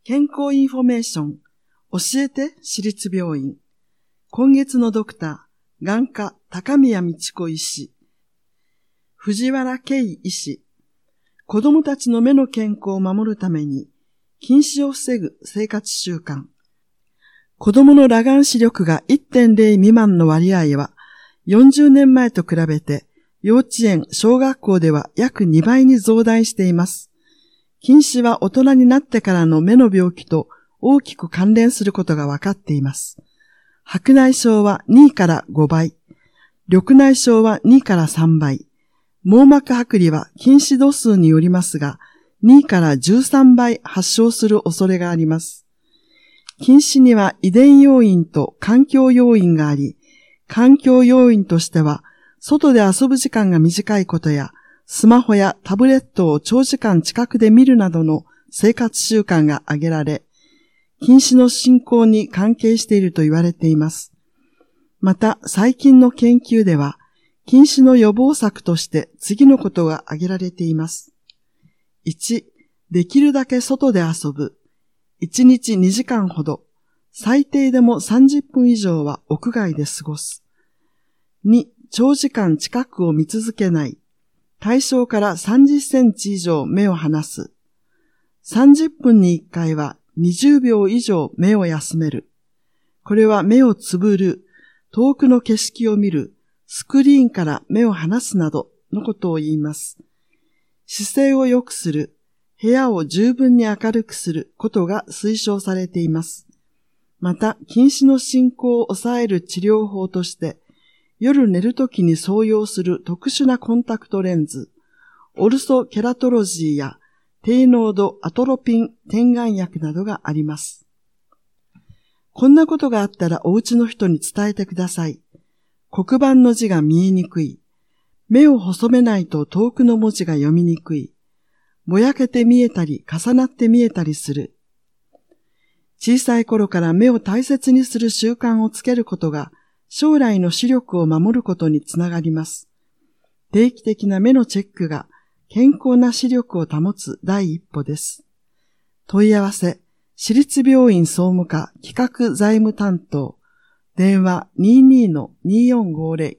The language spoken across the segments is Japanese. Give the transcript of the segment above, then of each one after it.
健康インフォメーション、教えて私立病院。今月のドクター、眼科高宮道子医師、藤原圭医師。子供たちの目の健康を守るために、近視を防ぐ生活習慣。子供の裸眼視力が 1.0 未満の割合は、40年前と比べて、幼稚園、小学校では約2倍に増大しています。近視は大人になってからの目の病気と大きく関連することが分かっています。白内障は2から5倍、緑内障は2から3倍、網膜剥離は近視度数によりますが、2から13倍発症する恐れがあります。近視には遺伝要因と環境要因があり、環境要因としては、外で遊ぶ時間が短いことや、スマホやタブレットを長時間近くで見るなどの生活習慣が挙げられ、近視の進行に関係していると言われています。また、最近の研究では、近視の予防策として次のことが挙げられています。1、できるだけ外で遊ぶ。1日2時間ほど。最低でも30分以上は屋外で過ごす。2、長時間近くを見続けない。対象から30センチ以上目を離す。30分に1回は20秒以上目を休める。これは目をつぶる、遠くの景色を見る、スクリーンから目を離すなどのことを言います。姿勢を良くする、部屋を十分に明るくすることが推奨されています。また、近視の進行を抑える治療法として、夜寝るときに装用する特殊なコンタクトレンズ、オルソケラトロジーや低濃度アトロピン点眼薬などがあります。こんなことがあったらお家の人に伝えてください。黒板の字が見えにくい。目を細めないと遠くの文字が読みにくい。ぼやけて見えたり重なって見えたりする。小さい頃から目を大切にする習慣をつけることが将来の視力を守ることにつながります。定期的な目のチェックが健康な視力を保つ第一歩です。問い合わせ、私立病院総務課企画財務担当、電話 22-2450。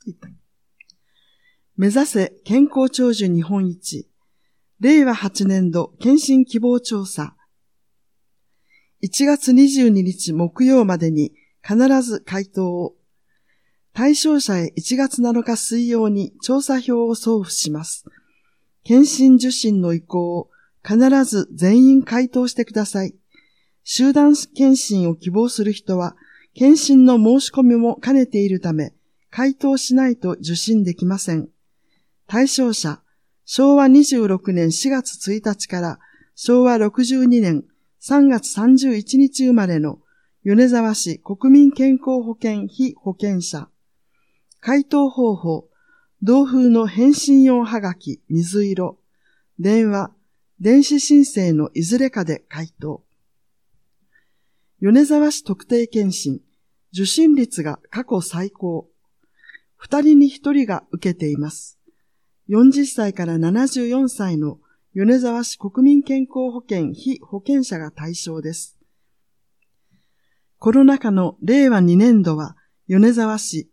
目指せ健康長寿日本一。令和8年度検診希望調査。1月22日木曜までに必ず回答を。対象者へ1月7日水曜に調査票を送付します。検診受診の意向を必ず全員回答してください。集団検診を希望する人は、検診の申し込みも兼ねているため、回答しないと受診できません。対象者、昭和26年4月1日から昭和62年3月31日生まれの米沢市国民健康保険被保険者。回答方法、同封の返信用はがき水色、電話、電子申請のいずれかで回答。米沢市特定健診、受診率が過去最高。2人に1人が受けています。40歳から74歳の米沢市国民健康保険被保険者が対象です。コロナ禍の令和2年度は、米沢市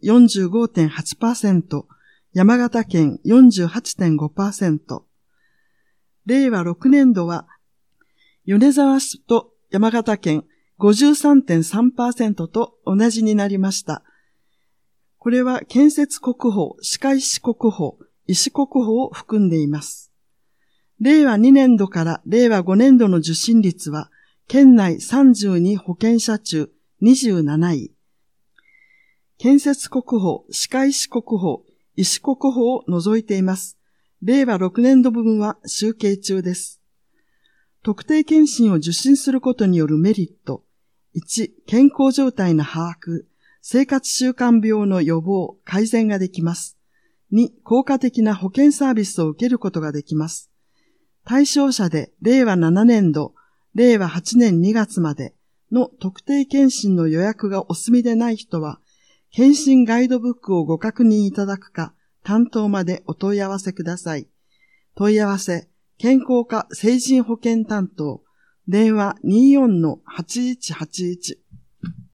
45.8%、山形県 48.5%。令和6年度は、米沢市と山形県 53.3% と同じになりました。これは建設国保、歯科医師国保、医師国保を含んでいます。令和2年度から令和5年度の受診率は、県内32保険者中27位。建設国保、歯科医師国保、医師国保を除いています。令和6年度分は集計中です。特定健診を受診することによるメリット。1、健康状態の把握、生活習慣病の予防、改善ができます。2、効果的な保険サービスを受けることができます。対象者で令和7年度、令和8年2月までの特定健診の予約がお済みでない人は、検診ガイドブックをご確認いただくか、担当までお問い合わせください。問い合わせ、健康課成人保険担当、 電話 24-8181